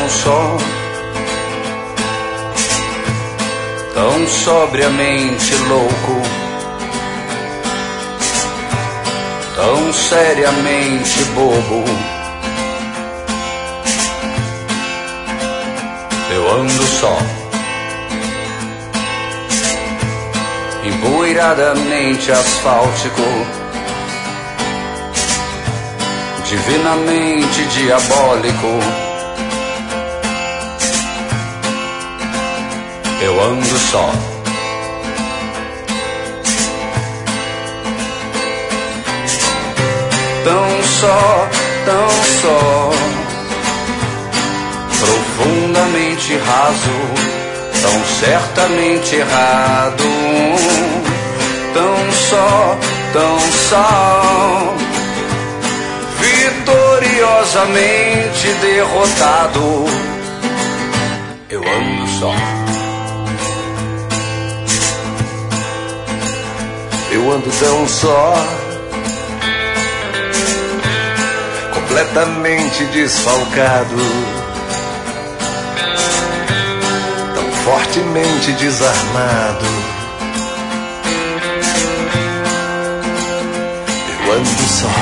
tão só, tão sobriamente louco, tão seriamente bobo. Eu ando só, empoeiradamente asfáltico, divinamente diabólico. Eu ando só, tão só, tão só, profundamente raso, tão certamente errado, tão só, vitoriosamente derrotado. Eu ando só, eu ando tão só, completamente desfalcado, tão fortemente desarmado. Eu ando só,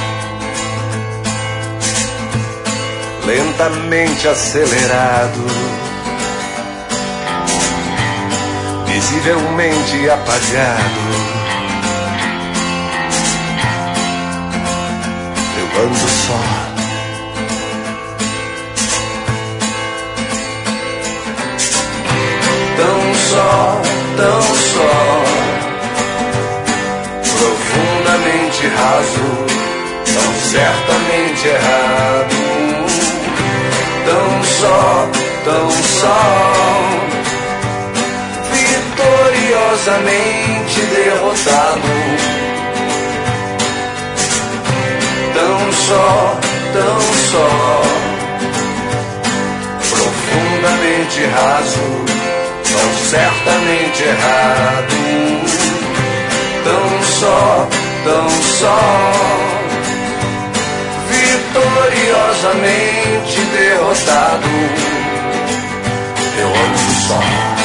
lentamente acelerado, visivelmente apagado. Eu ando só, tão só, profundamente raso, tão certamente errado, tão só, vitoriosamente derrotado. Tão só, profundamente raso, tão certamente errado, tão só, vitoriosamente derrotado. Eu ando só.